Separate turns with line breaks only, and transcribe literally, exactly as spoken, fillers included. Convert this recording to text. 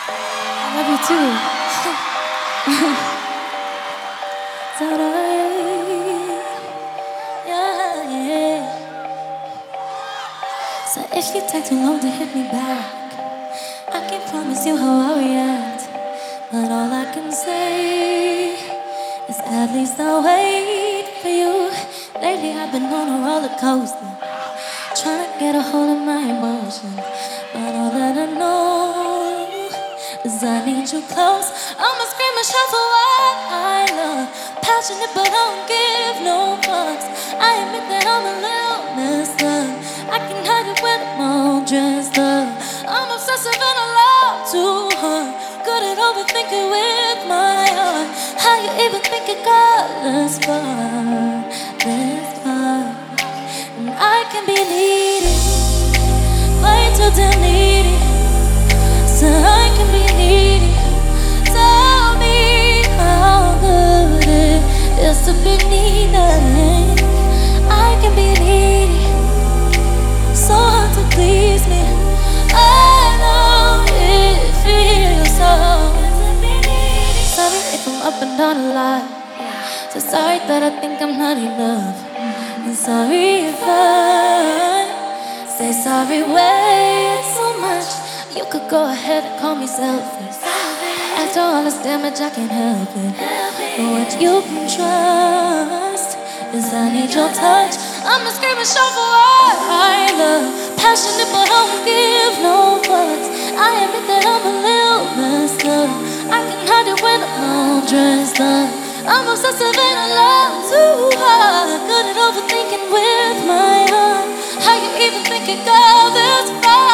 I love you too. Yeah, yeah. So if you take too long to hit me back, I can't promise you how I react. But all I can say is at least I'll wait for you. Lately I've been on a roller coaster, trying to get a hold of my emotions. But all that I know is I need you close. I'ma scream and shout for what I love. Passionate but I don't give no fucks. I admit that I'm a little messed up. I can hide it when I'm all dressed up. I'm obsessive and I love too hard. Good at overthinking with my heart. How you even think it got this far, this far? And I can be needy, way too damn needy. So I can be needy. Tell me how good it is to be needed. I can be needy, so hard to please me. I know it feels so. Sorry if I'm up and down a lot. So sorry that I think I'm not enough. And sorry if I say sorry way so much. You could go ahead and call me selfish. After all this damage, I can't help it. But what you can trust is I need your touch. I'ma scream and shout for what I love. Passionate but I don't give no fucks. I admit that I'm a little messed up. I can hide it when I'm all dressed up. I'm obsessive and I love too hard. Good at overthinking with my heart. How you even think it got this far?